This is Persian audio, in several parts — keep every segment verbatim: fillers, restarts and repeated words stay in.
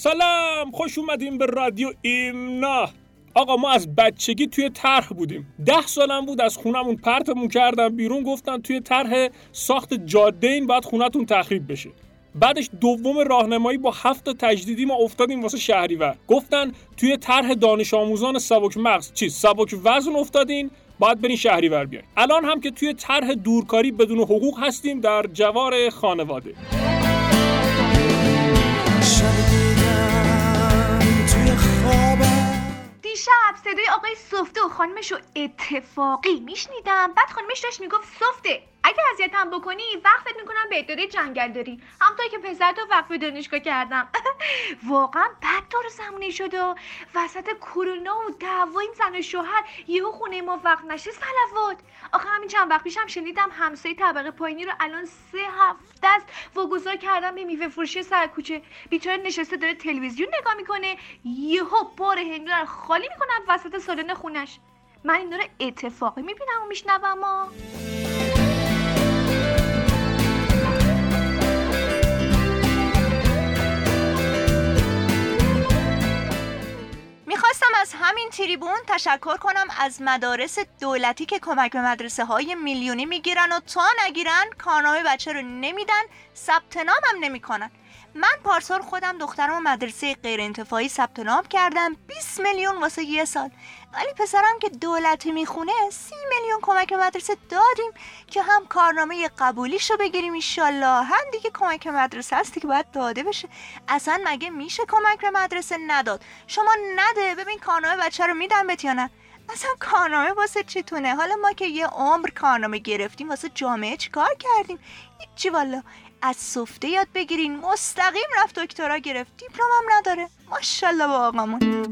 سلام، خوش اومدیم به رادیو ایمنا. آقا ما از بچگی توی طرح بودیم. ده سالم بود از خونمون پرتمون کردن بیرون، گفتن توی طرح ساخت جاده این باید خونتون تخریب بشه. بعدش دوم راهنمایی با هفت تا تجدیدی ما افتادیم واسه شهریور. گفتن توی طرح دانش آموزان سبک مغز چی سبک وزن افتادین، باید برین شهریور بیاین. الان هم که توی طرح دورکاری بدون حقوق هستیم در جوار خانواده. دیشب صدای آقای سفته و خانمش رو اتفاقی میشنیدم. بعد خانمش داشت میگفت سفته اگه اذیتم بکنی وقفت میکنم به اداره جنگل داری، همونطور که پسرتو وقف دانشگاه کردم. واقعا بد دور زمانی شد و وسط کرونا و دعوای زن و شوهر یهو خونه ما وقف نشه صلوات. آخه همین چند وقت پیشم شنیدم همسایه طبقه پایینی رو الان سه هفته است واگذار کردن به میوه فروشی سر کوچه. بیچاره نشسته داره تلویزیون نگاه میکنه، یهو بار هندو رو خالی میکنن وسط سالن خونش. من اینا رو اتفاقی میبینم و میشنوم. ما میخواستم از همین تریبون تشکر کنم از مدارس دولتی که کمک به مدرسه های میلیونی میگیرن و تا نگیرن کارنامه بچه رو نمیدن، ثبت نام هم نمیکنن. من پارسال خودم دخترم مدرسه غیر انتفاعی ثبت نام کردم، بیست میلیون واسه یه سال. ولی پسرم که دولتی میخونه سی میلیون کمک مدرسه دادیم که هم کارنامه قبولیشو بگیریم انشالله، هم دیگه کمک مدرسه هستی که باید داده بشه. اصلا مگه میشه کمک به مدرسه نداد؟ شما نده ببین کارنامه بچه رو میدن بهت یا نه. اصلا کارنامه واسه چیتونه؟ حالا ما که یه عمر کارنامه گرفتیم واسه جامعه چی کار کردیم؟ هیچی والا. از سفته یاد بگیرین، مستقیم رفت دکترا گرفت، دیپلم هم نداره. ماشاءالله با آقامون.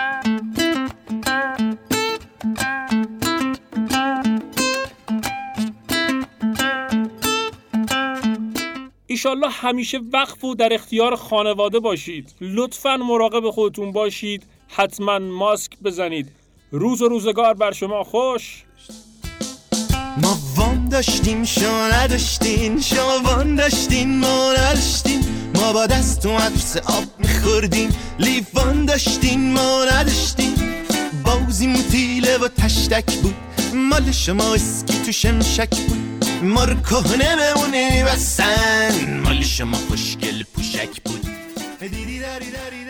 ایشالله همیشه وقف و در اختیار خانواده باشید. لطفاً مراقب خودتون باشید. حتما ماسک بزنید. روز و روزگار بر شما خوش. ما وام داشتیم شما نداشتین، شما وام داشتین ما نداشتین. ما با دست و مدرسه آب میخوردیم، لیوان داشتین ما نداشتین. بازیمون تیله و تشتک بود، مال شما اسکی تو شمشک بود. ما رو کهنه بمونه بسن، مال شما خوشگل پوشک بود. دیدی داری داری